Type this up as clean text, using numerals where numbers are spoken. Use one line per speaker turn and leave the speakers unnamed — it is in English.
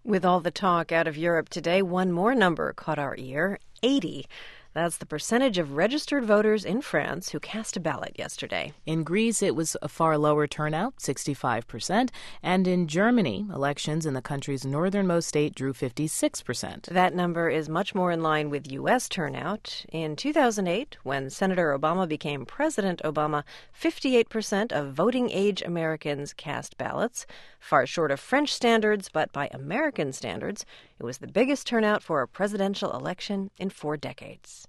With all the talk out of Europe today, one more number caught our ear: 80. That's the percentage of registered voters in France who cast a ballot yesterday.
In Greece, it was a far lower turnout, 65%. And in Germany, elections in the country's northernmost state drew 56%.
That number is much more in line with U.S. turnout. In 2008, when Senator Obama became President Obama, 58% of voting-age Americans cast ballots. Far short of French standards, but by American standards, it was the biggest turnout for a presidential election in 4 decades.